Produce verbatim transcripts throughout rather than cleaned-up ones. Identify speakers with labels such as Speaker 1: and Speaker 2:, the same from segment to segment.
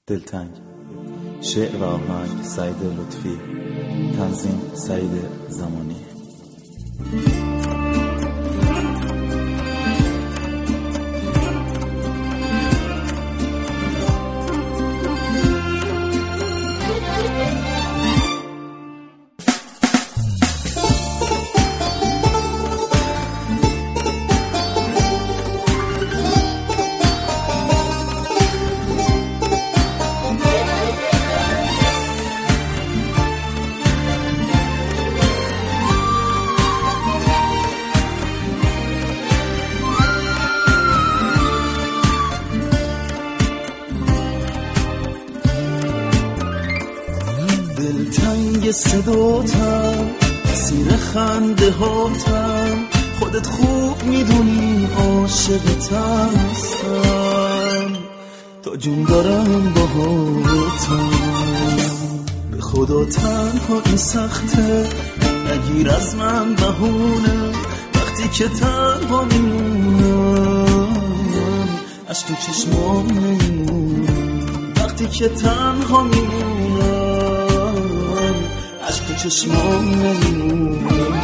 Speaker 1: دلتنگ. شعر و آهنگ سعید لطفی، تنظیم سعید زمانی.
Speaker 2: دلتنگ صداتم، اسیر خنده هاتم، خودت خوب میدونی عاشقتم هستم، تا جون دارم باهاتم. به خدا تنها این سخته، نگیر از من بهونه، وقتی که تنها میمونم از تو چشمام نمیمونم، وقتی که تنها میمونم عشق چشمام نمیمونه.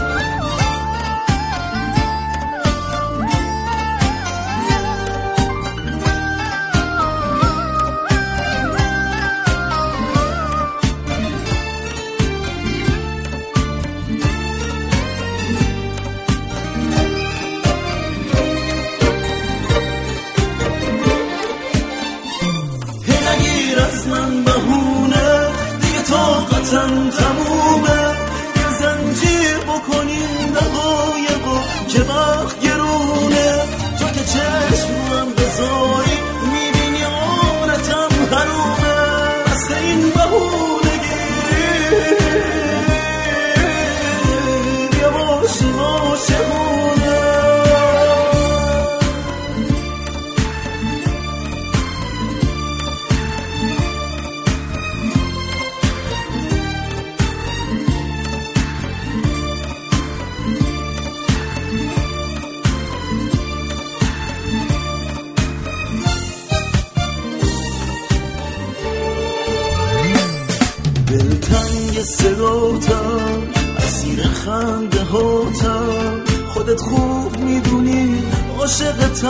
Speaker 2: نگیر از من بهونه، دیگه طاقتم تمومه، یه زنجیر بکنیم دقایقو که وقت گرونه، تو که چشمم بذاری میبینی عمرتم حرومه، بس این بهونگی بیا باشیم عاشقونه. دلتنگ صداتم، اسیر خنده هاتم، خودت خوب میدونی عاشقت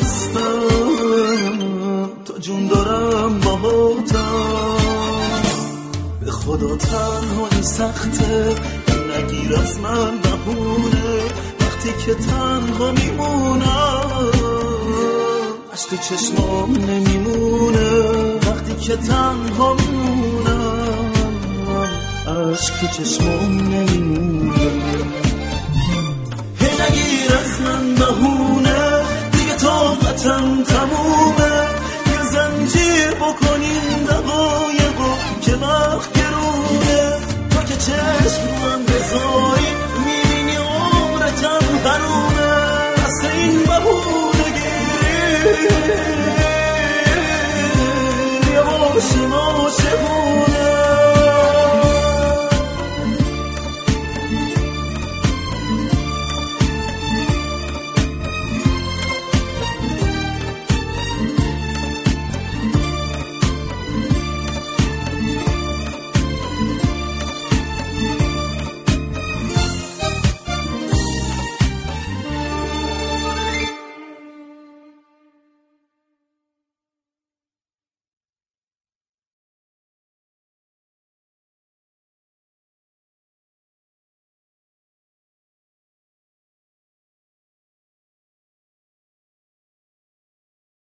Speaker 2: هستم، تا جون دارم باهاتم. به خدا تنها این سخته، نگیر از من بهونه، وقتی که تنها میمونم از تو چشمام نمیمونه، وقتی که تنها میمونم عشق تو چشمام نمیمونه. هی نگیر از من بهونه، دیگه طاقتم تمومه،